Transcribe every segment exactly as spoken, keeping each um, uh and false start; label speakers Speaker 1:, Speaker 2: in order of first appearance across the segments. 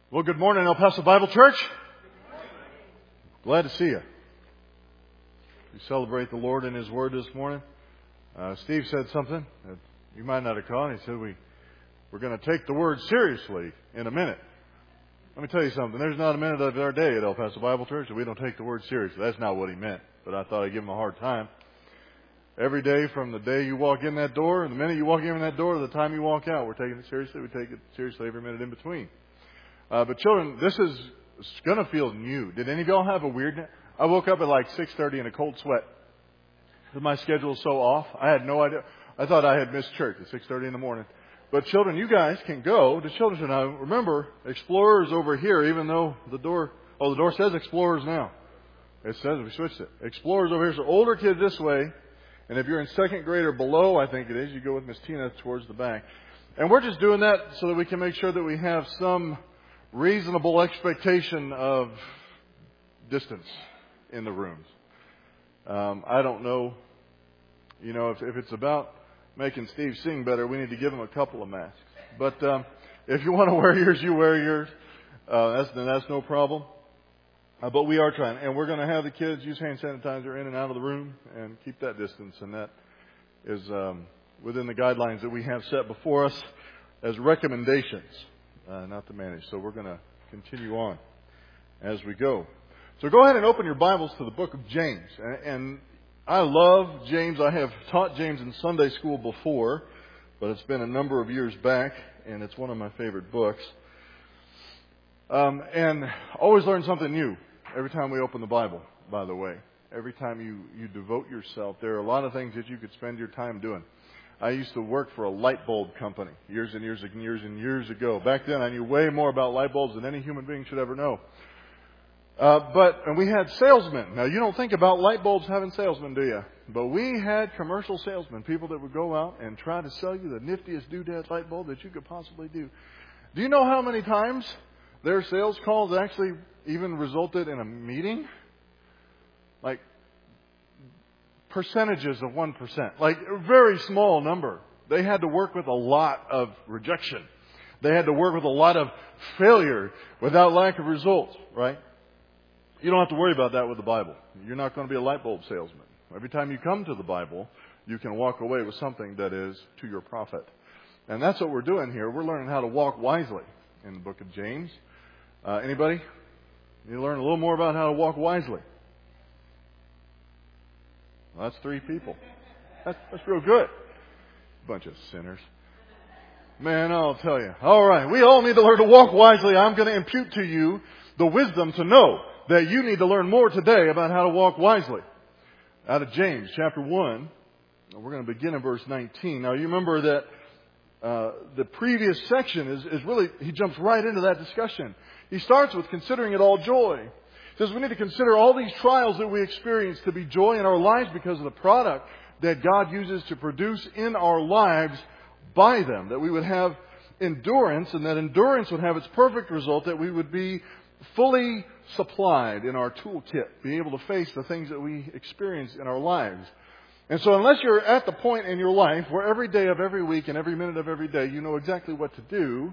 Speaker 1: Well, good morning, El Paso Bible Church. Glad to see you. We celebrate the Lord and His Word this morning. Uh, Steve said something that you might not have caught. He said we, we're going to take the Word seriously in a minute. Let me tell you something. There's not a minute of our day at El Paso Bible Church that we don't take the Word seriously. That's not what he meant, but I thought I'd give him a hard time. Every day from the day you walk in that door, and the minute you walk in that door to the time you walk out, we're taking it seriously. We take it seriously every minute in between. Uh, but children, this is going to feel new. Did any of y'all have a weird... I woke up at like six thirty in a cold sweat. My schedule is so off. I had no idea. I thought I had missed church at six thirty in the morning. But children, you guys can go to children's now. Remember, Explorers over here, even though the door... Oh, the door says Explorers now. It says we switched it. Explorers over here. So older kids this way. And if you're in second grade or below, I think it is, you go with Miss Tina towards the back. And we're just doing that so that we can make sure that we have some reasonable expectation of distance in the rooms. Um, I don't know, you know, if, if it's about making Steve sing better, we need to give him a couple of masks. But um, if you want to wear yours, you wear yours. Uh, that's then that's no problem. Uh, but we are trying, and we're going to have the kids use hand sanitizer in and out of the room and keep that distance, and that is um, within the guidelines that we have set before us as recommendations. Uh, not to manage. So we're going to continue on as we go. So go ahead and open your Bibles to the book of James. And, and I love James. I have taught James in Sunday school before, but it's been a number of years back, and it's one of my favorite books. Um, and always learn something new every time we open the Bible, by the way. Every time you, you devote yourself, there are a lot of things that you could spend your time doing. I used to work for a light bulb company years and years and years and years ago. Back then, I knew way more about light bulbs than any human being should ever know. Uh, but, and we had salesmen. Now, you don't think about light bulbs having salesmen, do you? But we had commercial salesmen, people that would go out and try to sell you the niftiest doodad light bulb that you could possibly do. Do you know how many times their sales calls actually even resulted in a meeting? Like, percentages of one percent, like a very small number. They had to work with a lot of rejection. They had to work with a lot of failure without lack of results, right? You don't have to worry about that with the Bible. You're not going to be a light bulb salesman. Every time you come to the Bible, you can walk away with something that is to your profit. And that's what we're doing here. We're learning how to walk wisely in the book of James. Uh, anybody? You learn a little more about how to walk wisely. Well, that's three people. That's, that's real good. Bunch of sinners. Man, I'll tell you. All right. We all need to learn to walk wisely. I'm going to impute to you the wisdom to know that you need to learn more today about how to walk wisely. Out of James chapter one, we're going to begin in verse nineteen. Now, you remember that uh, the previous section is, is really, he jumps right into that discussion. He starts with considering it all joy. He says we need to consider all these trials that we experience to be joy in our lives because of the product that God uses to produce in our lives by them. That we would have endurance, and that endurance would have its perfect result, that we would be fully supplied in our toolkit, be able to face the things that we experience in our lives. And so unless you're at the point in your life where every day of every week and every minute of every day you know exactly what to do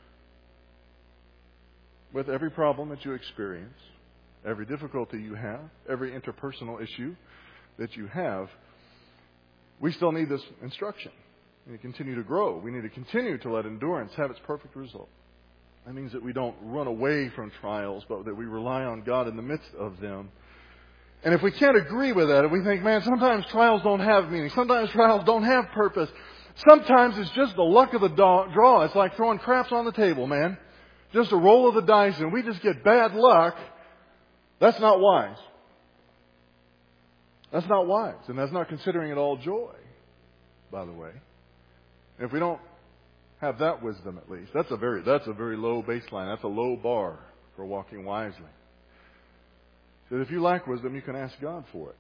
Speaker 1: with every problem that you experience, every difficulty you have, every interpersonal issue that you have, we still need this instruction. We need to continue to grow. We need to continue to let endurance have its perfect result. That means that we don't run away from trials, but that we rely on God in the midst of them. And if we can't agree with that, if we think, man, sometimes trials don't have meaning, sometimes trials don't have purpose, sometimes it's just the luck of the draw. It's like throwing craps on the table, man. Just a roll of the dice, and we just get bad luck. That's not wise. That's not wise. And that's not considering it all joy, by the way. And if we don't have that wisdom, at least, that's a very that's a very low baseline. That's a low bar for walking wisely. So if you lack wisdom, you can ask God for it.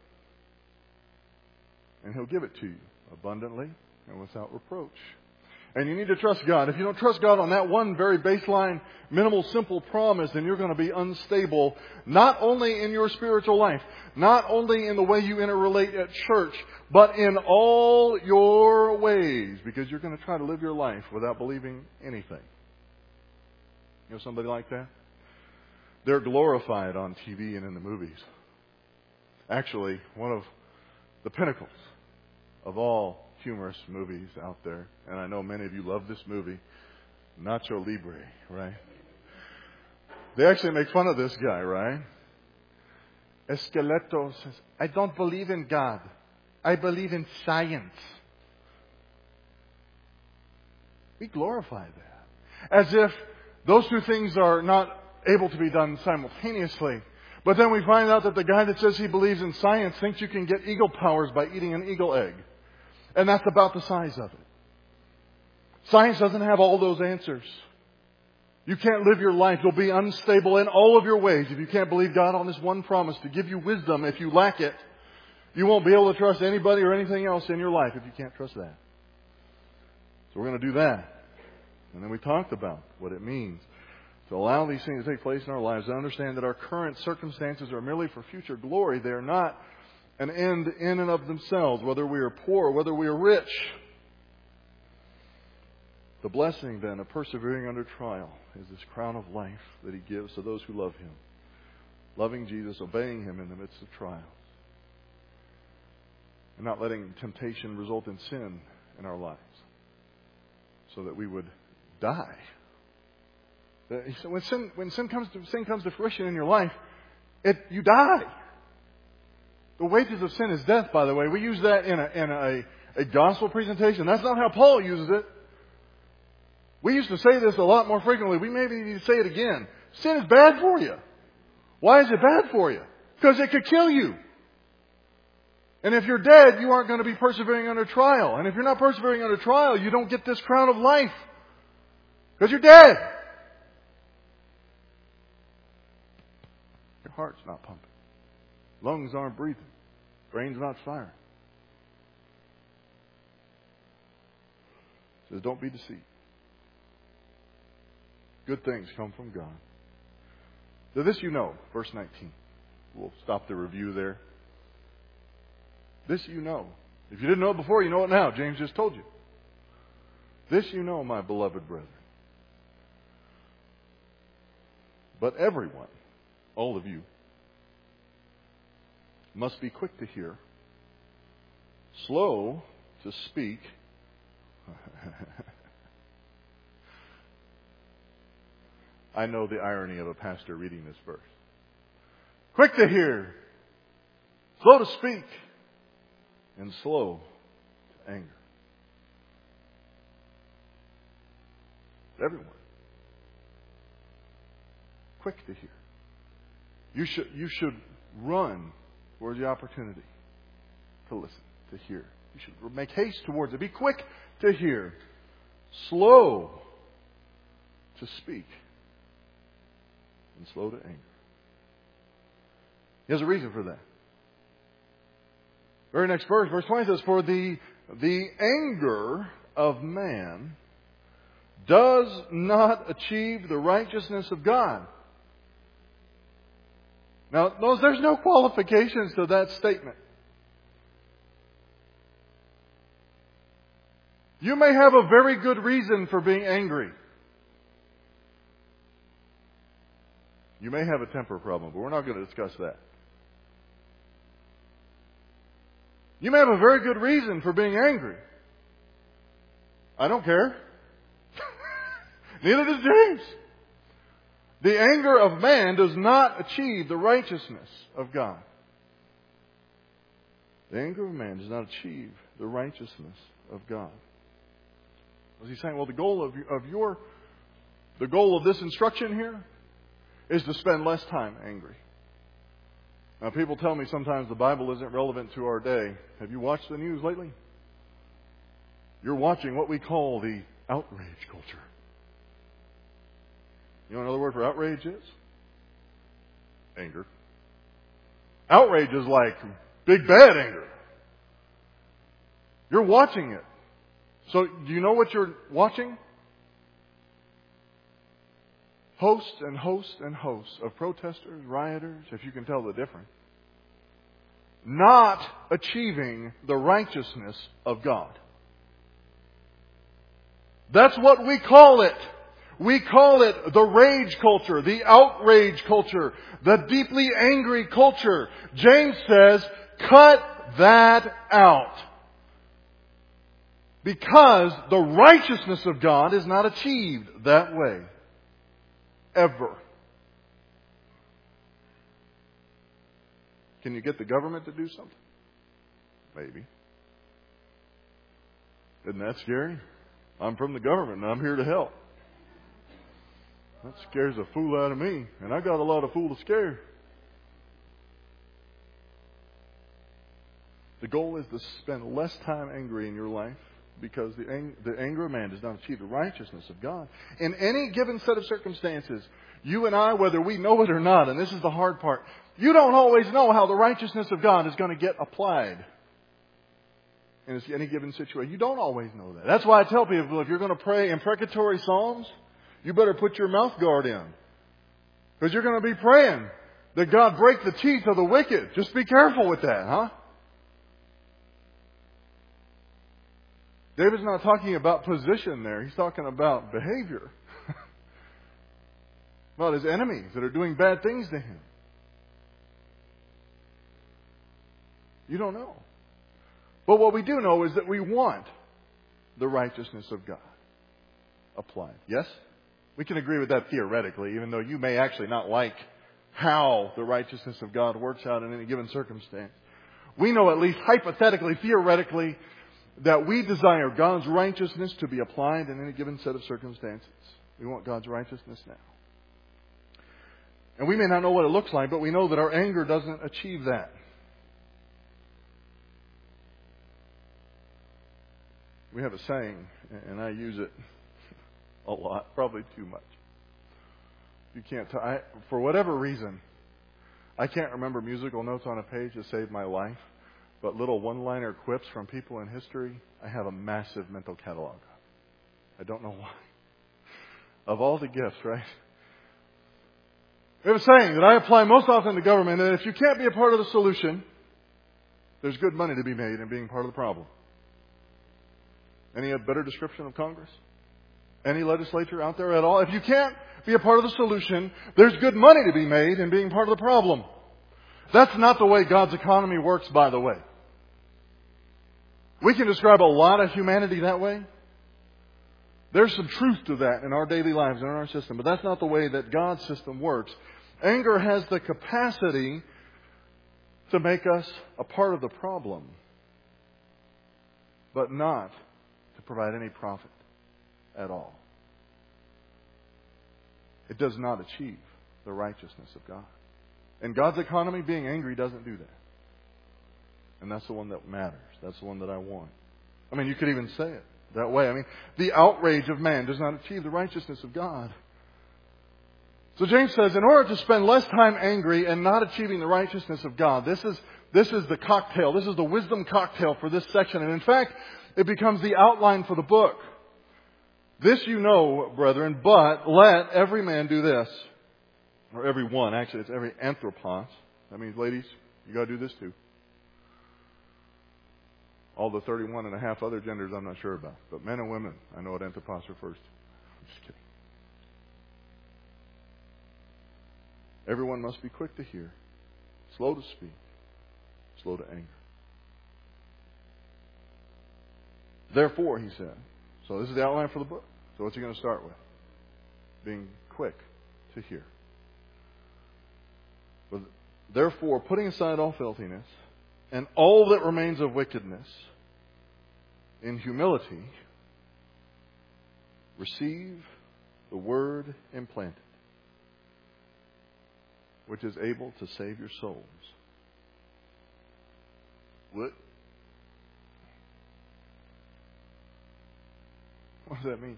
Speaker 1: And He'll give it to you abundantly and without reproach. And you need to trust God. If you don't trust God on that one very baseline, minimal, simple promise, then you're going to be unstable, not only in your spiritual life, not only in the way you interrelate at church, but in all your ways, because you're going to try to live your life without believing anything. You know somebody like that? They're glorified on T V and in the movies. Actually, one of the pinnacles of all humorous movies out there, and I know many of you love this movie, Nacho Libre, right? They actually make fun of this guy, right? Esqueleto says, I don't believe in God. I believe in science. We glorify that. As if those two things are not able to be done simultaneously. But then we find out that the guy that says he believes in science thinks you can get eagle powers by eating an eagle egg. And that's about the size of it. Science doesn't have all those answers. You can't live your life. You'll be unstable in all of your ways if you can't believe God on this one promise to give you wisdom. If you lack it, you won't be able to trust anybody or anything else in your life if you can't trust that. So we're going to do that. And then we talked about what it means to allow these things to take place in our lives, to understand that our current circumstances are merely for future glory. They are not an end in and of themselves, whether we are poor or whether we are rich. The blessing, then, of persevering under trial is this crown of life that He gives to those who love Him. Loving Jesus, obeying Him in the midst of trials. And not letting temptation result in sin in our lives. So that we would die. When sin, when sin comes to sin comes to fruition in your life, it you die. The wages of sin is death, by the way. We use that in a in a, a gospel presentation. That's not how Paul uses it. We used to say this a lot more frequently. We maybe need to say it again. Sin is bad for you. Why is it bad for you? Because it could kill you. And if you're dead, you aren't going to be persevering under trial. And if you're not persevering under trial, you don't get this crown of life. Because you're dead. Your heart's not pumping. Lungs aren't breathing. Brain's not firing. It says, don't be deceived. Good things come from God. So this you know, verse nineteen. We'll stop the review there. This you know. If you didn't know it before, you know it now. James just told you. This you know, my beloved brethren. But everyone, all of you, must be quick to hear, slow to speak, I know the irony of a pastor reading this verse. Quick to hear, slow to speak, and slow to anger. Everyone. Quick to hear. You should, you should run towards the opportunity to listen, to hear. You should make haste towards it. Be quick to hear. Slow to speak. And slow to anger. He has a reason for that. Very next verse, verse twenty says, for the, the anger of man does not achieve the righteousness of God. Now, notice there's no qualifications to that statement. You may have a very good reason for being angry. You may have a temper problem, but we're not going to discuss that. You may have a very good reason for being angry. I don't care. Neither does James. The anger of man does not achieve the righteousness of God. The anger of man does not achieve the righteousness of God. Was he saying, well, the goal of, of your, the goal of this instruction here is to spend less time angry. Now, people tell me sometimes the Bible isn't relevant to our day. Have you watched the news lately? You're watching what we call the outrage culture. You know what another word for outrage is? Anger. Outrage is like big bad anger. You're watching it. So, do you know what you're watching? Hosts and hosts and hosts of protesters, rioters, if you can tell the difference, not achieving the righteousness of God. That's what we call it. We call it the rage culture, the outrage culture, the deeply angry culture. James says, cut that out. Because the righteousness of God is not achieved that way. Ever. Can you get the government to do something? Maybe. Isn't that scary? I'm from the government and I'm here to help. That scares the fool out of me. And I got a lot of fool to scare. The goal is to spend less time angry in your life, because the, ang- the anger of man does not achieve the righteousness of God. In any given set of circumstances, you and I, whether we know it or not, and this is the hard part, you don't always know how the righteousness of God is going to get applied in any given situation. You don't always know that. That's why I tell people, if you're going to pray imprecatory psalms, you better put your mouth guard in. Because you're going to be praying that God break the teeth of the wicked. Just be careful with that, huh? David's not talking about position there. He's talking about behavior. About his enemies that are doing bad things to him. You don't know. But what we do know is that we want the righteousness of God applied. Yes? We can agree with that theoretically, even though you may actually not like how the righteousness of God works out in any given circumstance. We know, at least hypothetically, theoretically, that we desire God's righteousness to be applied in any given set of circumstances. We want God's righteousness now. And we may not know what it looks like, but we know that our anger doesn't achieve that. We have a saying, and I use it a lot, probably too much. You can't, t- I, for whatever reason, I can't remember musical notes on a page to save my life, but little one-liner quips from people in history, I have a massive mental catalog of. I don't know why. Of all the gifts, right? We have a saying that I apply most often to government, that if you can't be a part of the solution, there's good money to be made in being part of the problem. Any better description of Congress? Any legislature out there at all? If you can't be a part of the solution, there's good money to be made in being part of the problem. That's not the way God's economy works, by the way. We can describe a lot of humanity that way. There's some truth to that in our daily lives and in our system, but that's not the way that God's system works. Anger has the capacity to make us a part of the problem, but not to provide any profit at all. It does not achieve the righteousness of God. And God's economy, being angry, doesn't do that. And that's the one that matters. That's the one that I want. I mean, you could even say it that way. I mean, the outrage of man does not achieve the righteousness of God. So James says, in order to spend less time angry and not achieving the righteousness of God, this is, this is the cocktail. This is the wisdom cocktail for this section. And in fact, it becomes the outline for the book. This you know, brethren, but let every man do this. Or every one, actually, it's every anthropos. That means, ladies, you got to do this too. All the thirty-one and a half other genders I'm not sure about. But men and women, I know what anthropos refers to. I'm just kidding. Everyone must be quick to hear, slow to speak, slow to anger. Therefore, he said. So this is the outline for the book. So what's he going to start with? Being quick to hear. But therefore, putting aside all filthiness and all that remains of wickedness, in humility, receive the word implanted, which is able to save your souls. What? What does that mean?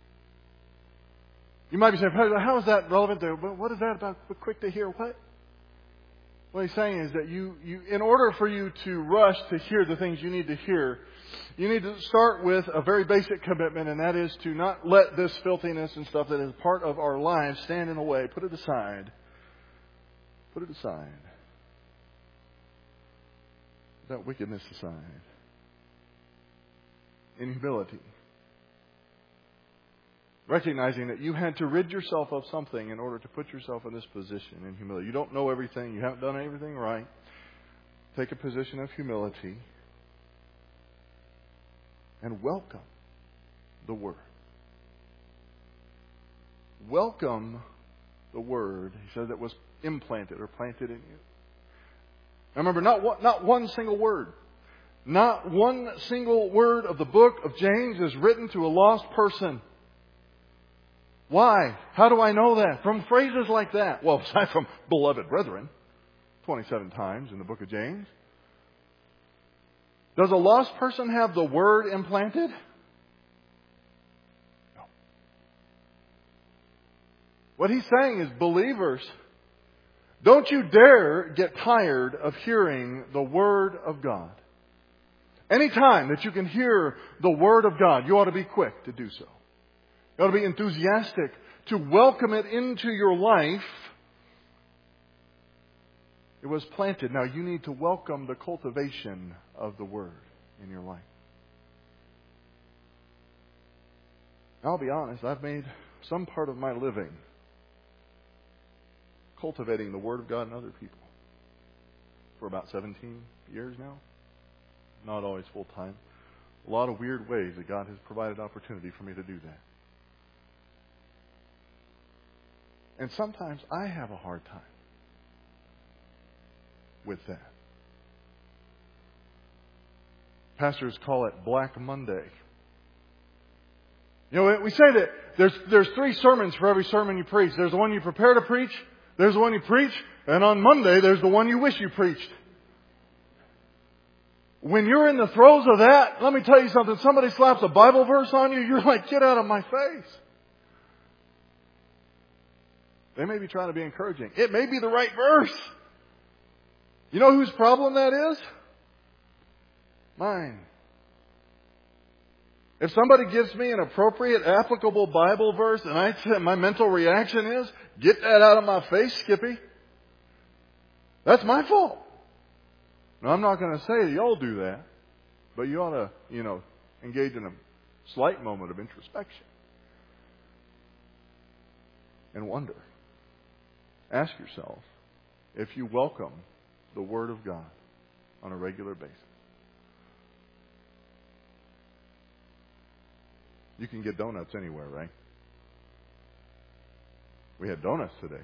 Speaker 1: You might be saying, how is that relevant there? What is that about quick to hear what? What he's saying is that you, you, in order for you to rush to hear the things you need to hear, you need to start with a very basic commitment, and that is to not let this filthiness and stuff that is part of our lives stand in the way. Put it aside. Put it aside. Put that wickedness aside. In humility. Recognizing that you had to rid yourself of something in order to put yourself in this position in humility. You don't know everything. You haven't done everything right. Take a position of humility and welcome the Word. Welcome the Word, he says, that was implanted or planted in you. Now remember, not one, not one single word. Not one single word of the book of James is written to a lost person. Why? How do I know that? From phrases like that. Well, aside from beloved brethren, twenty-seven times in the book of James. Does a lost person have the Word implanted? No. What he's saying is, believers, don't you dare get tired of hearing the Word of God. Any time that you can hear the Word of God, you ought to be quick to do so. You ought to be enthusiastic to welcome it into your life. It was planted. Now you need to welcome the cultivation of the Word in your life. I'll be honest, I've made some part of my living cultivating the Word of God in other people for about seventeen years now. Not always full time. A lot of weird ways that God has provided opportunity for me to do that. And sometimes I have a hard time with that. Pastors call it Black Monday. You know, we say that there's there's three sermons for every sermon you preach. There's the one you prepare to preach, there's the one you preach, and on Monday there's the one you wish you preached. When you're in the throes of that, let me tell you something. Somebody slaps a Bible verse on you, you're like, get out of my face. They may be trying to be encouraging. It may be the right verse. You know whose problem that is? Mine. If somebody gives me an appropriate, applicable Bible verse, and I say, my mental reaction is, get that out of my face, Skippy. That's my fault. Now, I'm not going to say y'all do that, but you ought to, you know, engage in a slight moment of introspection and wonder. Ask yourself if you welcome the Word of God on a regular basis. You can get donuts anywhere, right? We had donuts today.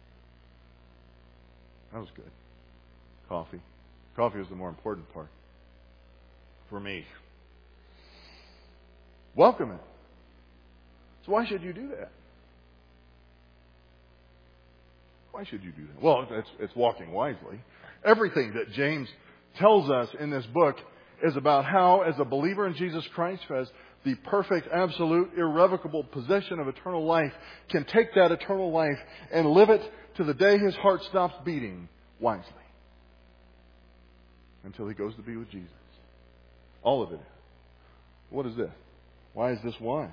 Speaker 1: That was good. Coffee. Coffee was the more important part for me. Welcome it. So why should you do that? Why should you do that? Well, it's, it's walking wisely. Everything that James tells us in this book is about how, as a believer in Jesus Christ, who has the perfect, absolute, irrevocable possession of eternal life, can take that eternal life and live it to the day his heart stops beating wisely. Until he goes to be with Jesus. All of it. What is this? Why is this wise?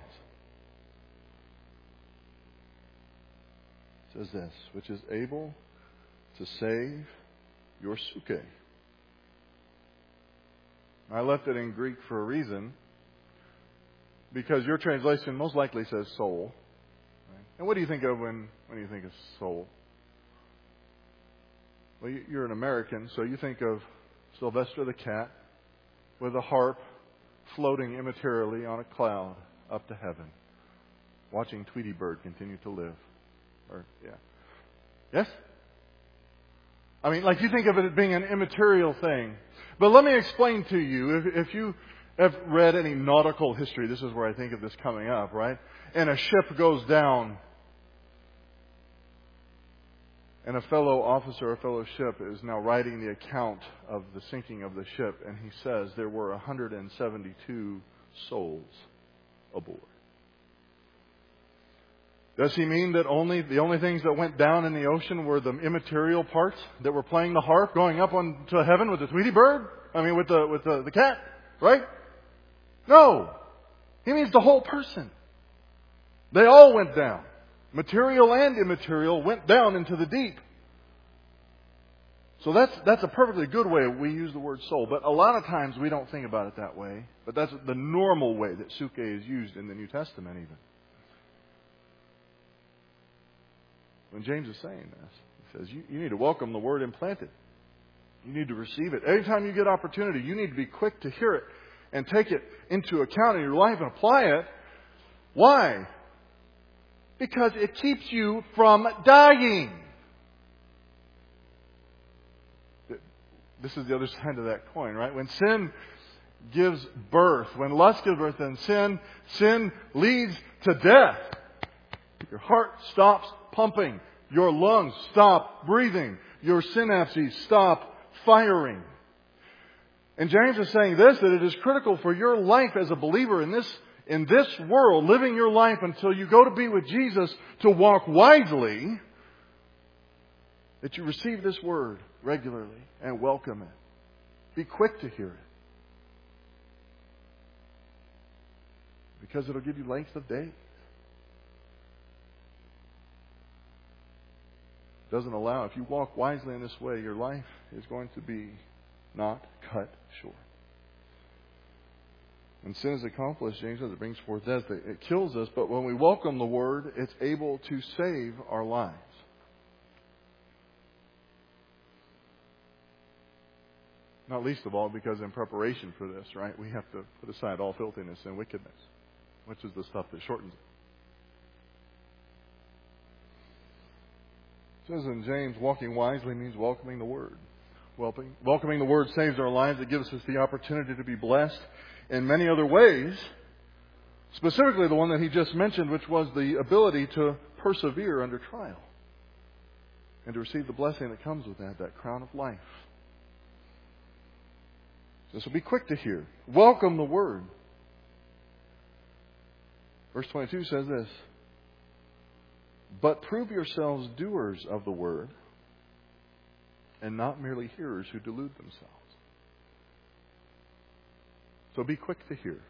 Speaker 1: It says this, which is able to save your suke. I left it in Greek for a reason, because your translation most likely says soul. Right? And what do you think of when, when you think of soul? Well, you're an American, so you think of Sylvester the cat with a harp floating immaterially on a cloud up to heaven, watching Tweety Bird continue to live. Or, yeah. Yes? I mean, like you think of it as being an immaterial thing. But let me explain to you, if, if you have read any nautical history, this is where I think of this coming up, right? And a ship goes down, and a fellow officer, a fellow ship, is now writing the account of the sinking of the ship, and he says there were one hundred seventy-two souls aboard. Does he mean that only the only things that went down in the ocean were the immaterial parts that were playing the harp, going up onto heaven with the Tweety Bird? I mean, with the with the, the cat, right? No, he means the whole person. They all went down. Material and immaterial went down into the deep. So that's that's a perfectly good way we use the word soul. But a lot of times we don't think about it that way. But that's the normal way that suke is used in the New Testament even. when James is saying this. He says, you, you need to welcome the Word implanted. You need to receive it. Every time you get opportunity, you need to be quick to hear it and take it into account in your life and apply it. Why? Because it keeps you from dying. This is the other side of that coin, right? When sin gives birth, when lust gives birth, then sin, sin leads to death. Your heart stops pumping. Your lungs stop breathing. Your synapses stop firing. And James is saying this, that it is critical for your life as a believer in this, in this world, living your life until you go to be with Jesus, to walk wisely, that you receive this Word regularly and welcome it. Be quick to hear it. Because it'll give you length of days. Doesn't allow, if you walk wisely in this way, your life is going to be not cut short. When sin is accomplished, James says it brings forth death. It kills us, but when we welcome the Word, it's able to save our lives. Not least of all because in preparation for this, right, we have to put aside all filthiness and wickedness, which is the stuff that shortens it. It says in James, walking wisely means welcoming the Word. Welcoming the Word saves our lives. It gives us the opportunity to be blessed in many other ways. Specifically the one that he just mentioned, which was the ability to persevere under trial. And to receive the blessing that comes with that, that crown of life. So be quick to hear. Welcome the Word. Verse twenty-two says this. But prove yourselves doers of the Word, and not merely hearers who delude themselves. So be quick to hear.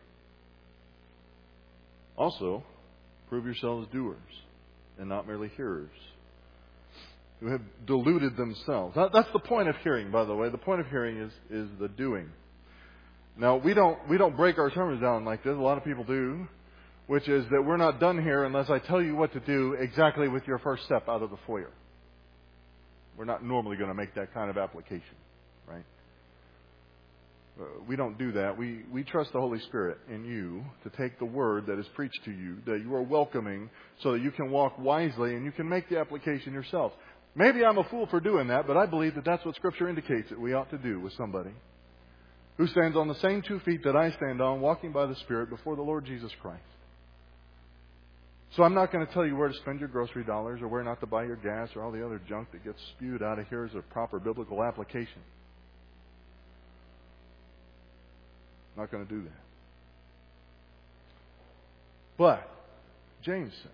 Speaker 1: Also, prove yourselves doers, and not merely hearers who have deluded themselves. That's the point of hearing, by the way. The point of hearing is, is the doing. Now, we don't we don't break our sermons down like this. A lot of people do, which is that we're not done here unless I tell you what to do exactly with your first step out of the foyer. We're not normally going to make that kind of application, right? Uh, we don't do that. We, we trust the Holy Spirit in you to take the Word that is preached to you, that you are welcoming, so that you can walk wisely and you can make the application yourself. Maybe I'm a fool for doing that, but I believe that that's what Scripture indicates that we ought to do with somebody who stands on the same two feet that I stand on, walking by the Spirit before the Lord Jesus Christ. So I'm not going to tell you where to spend your grocery dollars or where not to buy your gas or all the other junk that gets spewed out of here as a proper biblical application. I'm not going to do that. But James says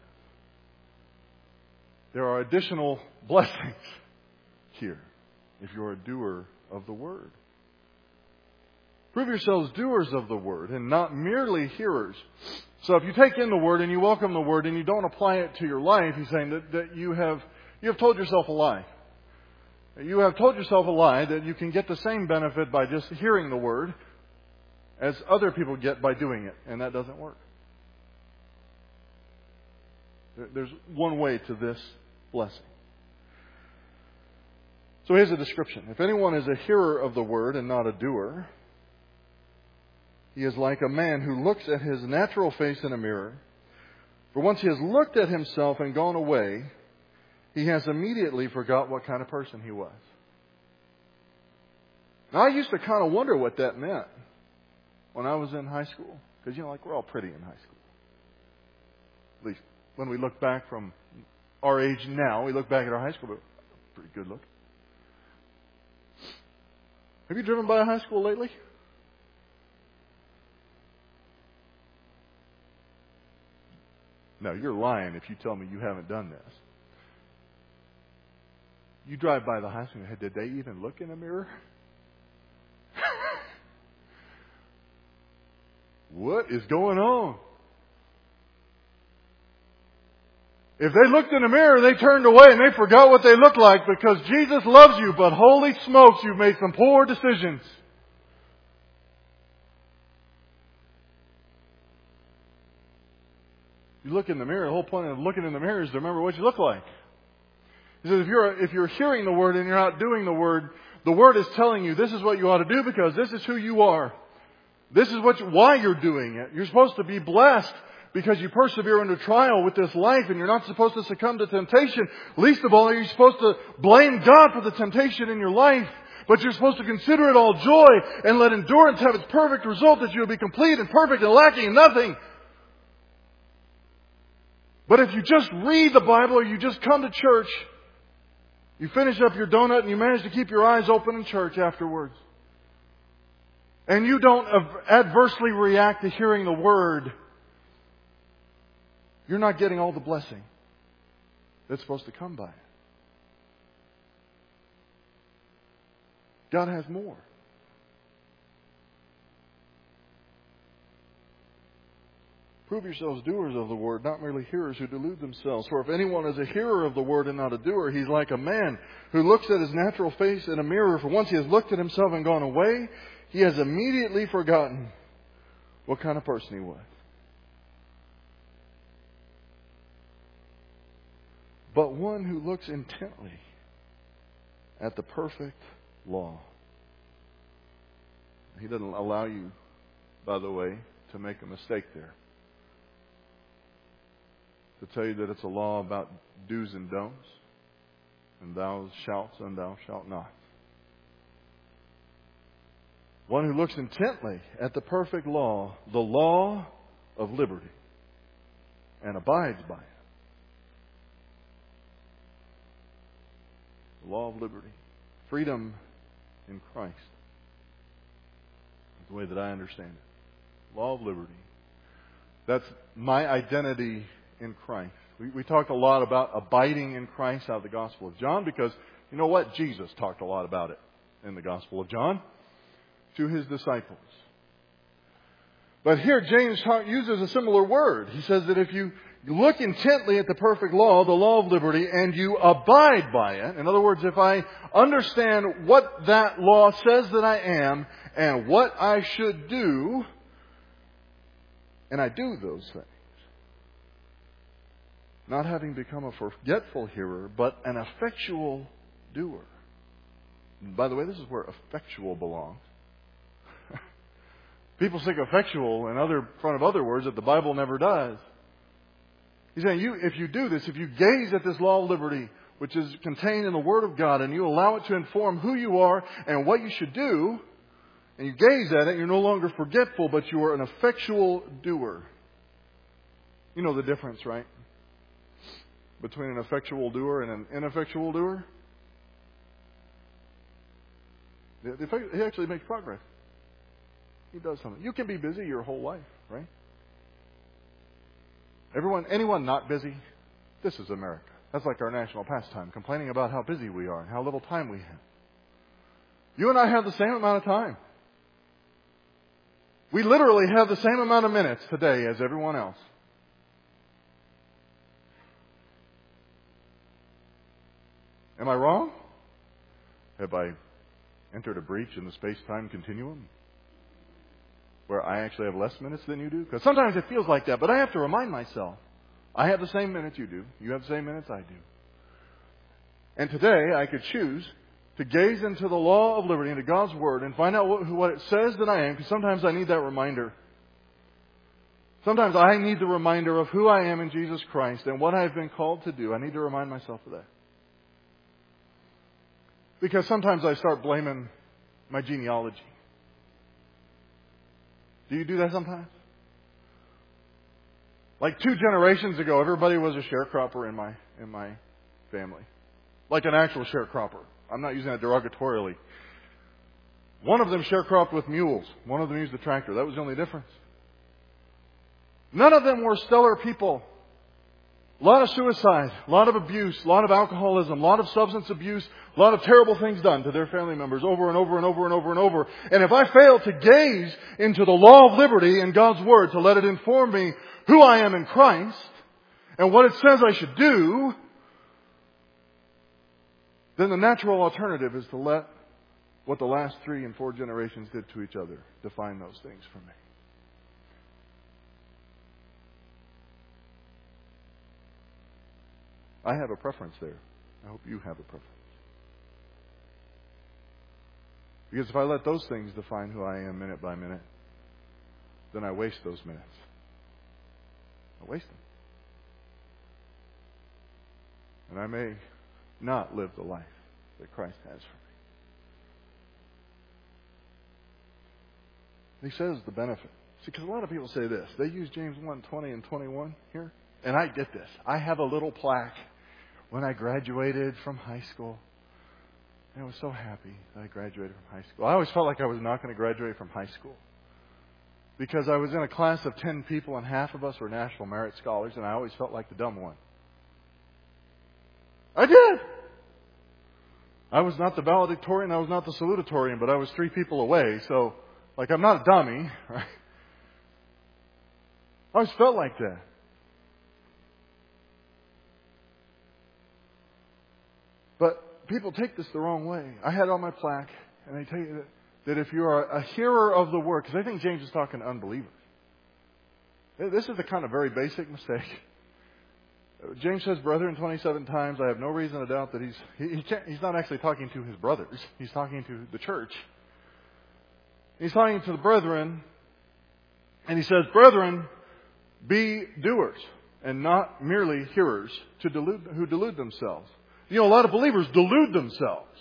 Speaker 1: there are additional blessings here if you're a doer of the Word. Prove yourselves doers of the Word and not merely hearers. So if you take in the Word and you welcome the Word and you don't apply it to your life, he's saying that, that you have you have told yourself a lie. You have told yourself a lie that you can get the same benefit by just hearing the Word as other people get by doing it. And that doesn't work. There's one way to this blessing. So here's a description. If anyone is a hearer of the Word and not a doer, he is like a man who looks at his natural face in a mirror. For once he has looked at himself and gone away, he has immediately forgot what kind of person he was. Now, I used to kind of wonder what that meant when I was in high school. Because, you know, like we're all pretty in high school. At least when we look back from our age now, we look back at our high school, but pretty good look. Have you driven by a high school lately? No, you're lying if you tell me you haven't done this. You drive by the high school and did they even look in a mirror? What is going on? If they looked in the mirror, they turned away and they forgot what they looked like because Jesus loves you, but holy smokes, you've made some poor decisions. You look in the mirror, the whole point of looking in the mirror is to remember what you look like. He says if you're, if you're hearing the Word and you're not doing the Word, the Word is telling you this is what you ought to do because this is who you are. This is what you, why you're doing it. You're supposed to be blessed because you persevere under trial with this life, and you're not supposed to succumb to temptation. Least of all, you're supposed to blame God for the temptation in your life. But you're supposed to consider it all joy and let endurance have its perfect result, that you will be complete and perfect and lacking in nothing. But if you just read the Bible or you just come to church, you finish up your donut and you manage to keep your eyes open in church afterwards, and you don't adversely react to hearing the Word, you're not getting all the blessing that's supposed to come by it. God has more. Prove yourselves doers of the Word, not merely hearers who delude themselves. For if anyone is a hearer of the Word and not a doer, he's like a man who looks at his natural face in a mirror. For once he has looked at himself and gone away, he has immediately forgotten what kind of person he was. But one who looks intently at the perfect law. He doesn't allow you, by the way, to make a mistake there. To tell you that it's a law about do's and don'ts, and thou shalt and thou shalt not. One who looks intently at the perfect law, the law of liberty, and abides by it. The law of liberty. Freedom in Christ. That's the way that I understand it. Law of liberty. That's my identity in Christ. We, we talked a lot about abiding in Christ out of the Gospel of John because, you know what? Jesus talked a lot about it in the Gospel of John to His disciples. But here James uses a similar word. He says that if you look intently at the perfect law, the law of liberty, and you abide by it, in other words, if I understand what that law says that I am and what I should do, and I do those things, not having become a forgetful hearer, but an effectual doer. And by the way, this is where effectual belongs. People stick effectual in other front of other words that the Bible never does. He's saying, you, if you do this, if you gaze at this law of liberty, which is contained in the Word of God, and you allow it to inform who you are and what you should do, and you gaze at it, you're no longer forgetful, but you are an effectual doer. You know the difference, right? Between an effectual doer and an ineffectual doer? He actually makes progress. He does something. You can be busy your whole life, right? Everyone, anyone not busy? This is America. That's like our national pastime, complaining about how busy we are and how little time we have. You and I have the same amount of time. We literally have the same amount of minutes today as everyone else. Am I wrong? Have I entered a breach in the space-time continuum where I actually have less minutes than you do? Because sometimes it feels like that, but I have to remind myself, I have the same minutes you do. You have the same minutes I do. And today I could choose to gaze into the law of liberty, into God's Word, and find out what, what it says that I am, because sometimes I need that reminder. Sometimes I need the reminder of who I am in Jesus Christ and what I've been called to do. I need to remind myself of that. Because sometimes I start blaming my genealogy. Do you do that sometimes? Like two generations ago, everybody was a sharecropper in my in my family. Like an actual sharecropper. I'm not using that derogatorily. One of them sharecropped with mules. One of them used a tractor. That was the only difference. None of them were stellar people. A lot of suicide, a lot of abuse, a lot of alcoholism, a lot of substance abuse, a lot of terrible things done to their family members over and over and over and over and over. And if I fail to gaze into the law of liberty in God's Word to let it inform me who I am in Christ and what it says I should do, then the natural alternative is to let what the last three and four generations did to each other define those things for me. I have a preference there. I hope you have a privilege. Because if I let those things define who I am minute by minute, then I waste those minutes. I waste them. And I may not live the life that Christ has for me. He says the benefit. See, because a lot of people say this. They use James one, twenty and twenty-one here. And I get this. I have a little plaque when I graduated from high school. And I was so happy that I graduated from high school. I always felt like I was not going to graduate from high school. Because I was in a class of ten people and half of us were National Merit Scholars, and I always felt like the dumb one. I did! I was not the valedictorian, I was not the salutatorian, but I was three people away, so, like, I'm not a dummy, right? I always felt like that. But people take this the wrong way. I had on my plaque, and they tell you that, that if you are a hearer of the word, because I think James is talking to unbelievers. This is the kind of very basic mistake. James says brethren twenty-seven times. I have no reason to doubt that he's he, he can't, he's not actually talking to his brothers. He's talking to the church. He's talking to the brethren, and he says, brethren, be doers and not merely hearers to delude, who delude themselves. You know, a lot of believers delude themselves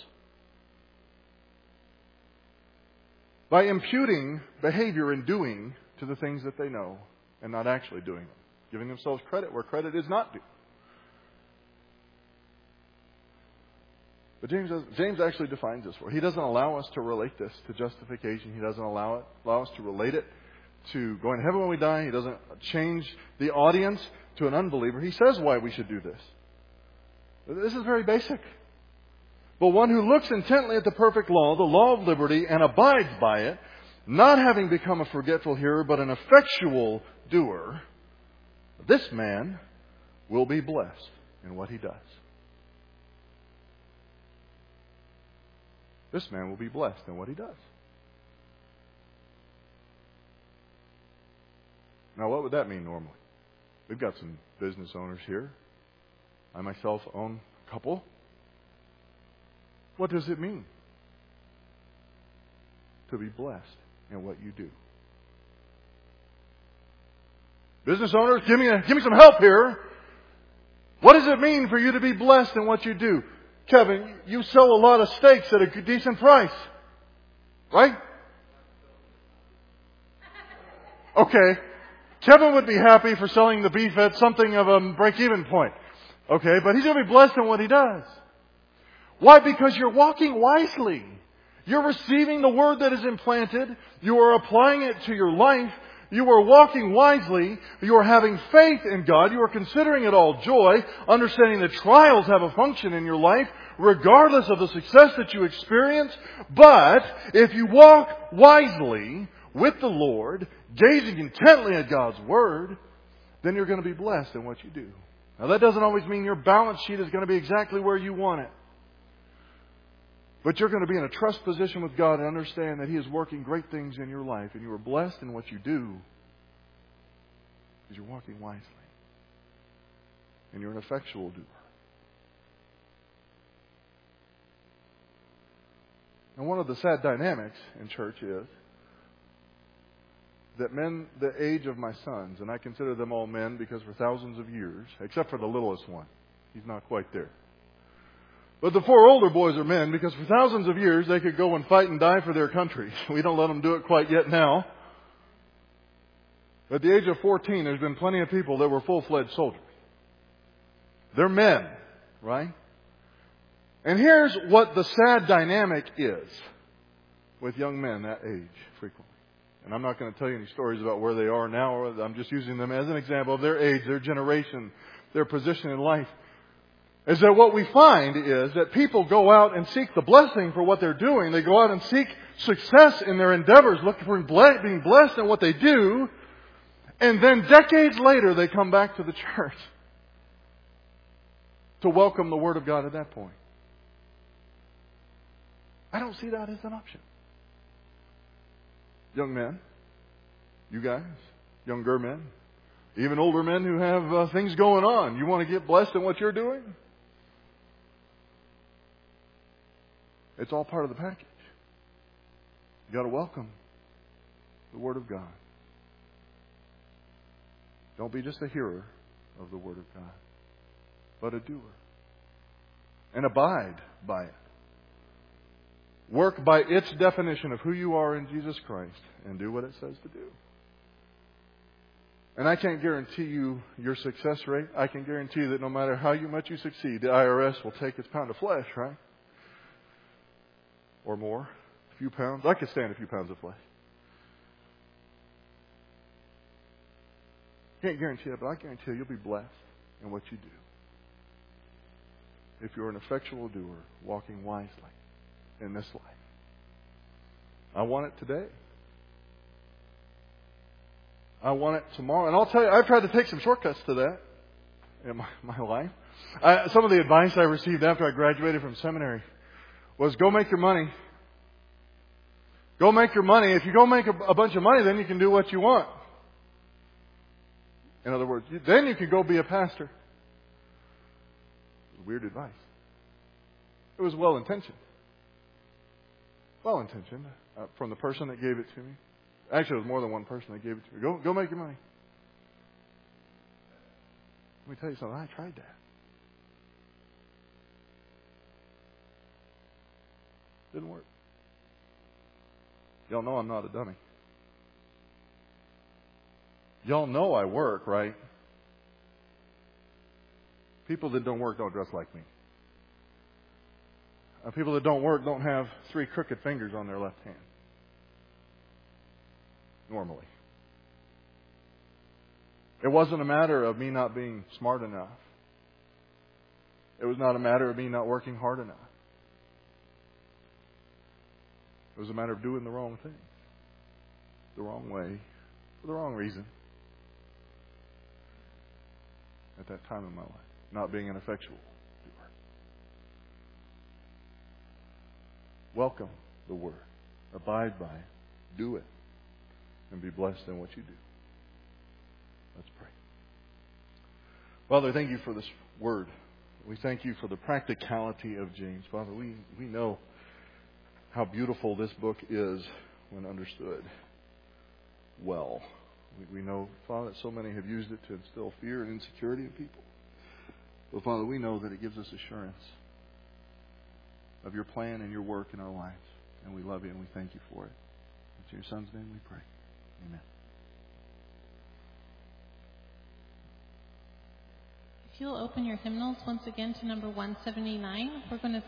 Speaker 1: by imputing behavior and doing to the things that they know and not actually doing them. Giving themselves credit where credit is not due. But James James actually defines this for. He doesn't allow us to relate this to justification. He doesn't allow it allow us to relate it to going to heaven when we die. He doesn't change the audience to an unbeliever. He says why we should do this. This is very basic. But one who looks intently at the perfect law, the law of liberty, and abides by it, not having become a forgetful hearer, but an effectual doer, this man will be blessed in what he does. This man will be blessed in what he does. Now, what would that mean normally? We've got some business owners here. I myself own a couple. What does it mean to be blessed in what you do? Business owners, give me a, give me some help here. What does it mean for you to be blessed in what you do? Kevin, you sell a lot of steaks at a decent price, right? Okay. Kevin would be happy for selling the beef at something of a break-even point. Okay, but he's going to be blessed in what he does. Why? Because you're walking wisely. You're receiving the word that is implanted. You are applying it to your life. You are walking wisely. You are having faith in God. You are considering it all joy, understanding that trials have a function in your life, regardless of the success that you experience. But if you walk wisely with the Lord, gazing intently at God's word, then you're going to be blessed in what you do. Now, that doesn't always mean your balance sheet is going to be exactly where you want it. But you're going to be in a trust position with God and understand that He is working great things in your life. And you are blessed in what you do because you're walking wisely. And you're an effectual doer. And one of the sad dynamics in church is that men the age of my sons, and I consider them all men because for thousands of years, except for the littlest one, he's not quite there. But the four older boys are men because for thousands of years they could go and fight and die for their country. We don't let them do it quite yet now. At the age of fourteen, there's been plenty of people that were full-fledged soldiers. They're men, right? And here's what the sad dynamic is with young men that age frequently. And I'm not going to tell you any stories about where they are now. I'm just using them as an example of their age, their generation, their position in life. Is that what we find is that people go out and seek the blessing for what they're doing. They go out and seek success in their endeavors, looking for being blessed in what they do. And then decades later, they come back to the church to welcome the Word of God at that point. I don't see that as an option. Young men, you guys, younger men, even older men who have uh, things going on. You want to get blessed in what you're doing? It's all part of the package. You got to welcome the Word of God. Don't be just a hearer of the Word of God, but a doer. And abide by it. Work by its definition of who you are in Jesus Christ and do what it says to do. And I can't guarantee you your success rate. I can guarantee you that no matter how you much you succeed, the I R S will take its pound of flesh, right? Or more. A few pounds. I could stand a few pounds of flesh. Can't guarantee it, but I guarantee you you'll be blessed in what you do. If you're an effectual doer, walking wisely in this life. I want it today. I want it tomorrow. And I'll tell you, I've tried to take some shortcuts to that in my, my life. I, some of the advice I received after I graduated from seminary was go make your money. Go make your money. If you go make a, a bunch of money, then you can do what you want. In other words, you, then you can go be a pastor. It was weird advice. It was well-intentioned. Well-intentioned uh, from the person that gave it to me. Actually, it was more than one person that gave it to me. Go, go make your money. Let me tell you something. I tried that. Didn't work. Y'all know I'm not a dummy. Y'all know I work, right? People that don't work don't dress like me. Uh, people that don't work don't have three crooked fingers on their left hand. Normally. It wasn't a matter of me not being smart enough. It was not a matter of me not working hard enough. It was a matter of doing the wrong thing. The wrong way. For the wrong reason. At that time in my life. Not being an effectual doer. Welcome the Word. Abide by it. Do it. And be blessed in what you do. Let's pray. Father, thank you for this Word. We thank you for the practicality of James. Father, we, we know how beautiful this book is when understood well. We, we know, Father, that so many have used it to instill fear and insecurity in people. But Father, we know that it gives us assurance of your plan and your work in our lives. And we love you and we thank you for it. In your Son's name we pray. Amen.
Speaker 2: If you'll open your hymnals once again to number one seventy-nine, we're going to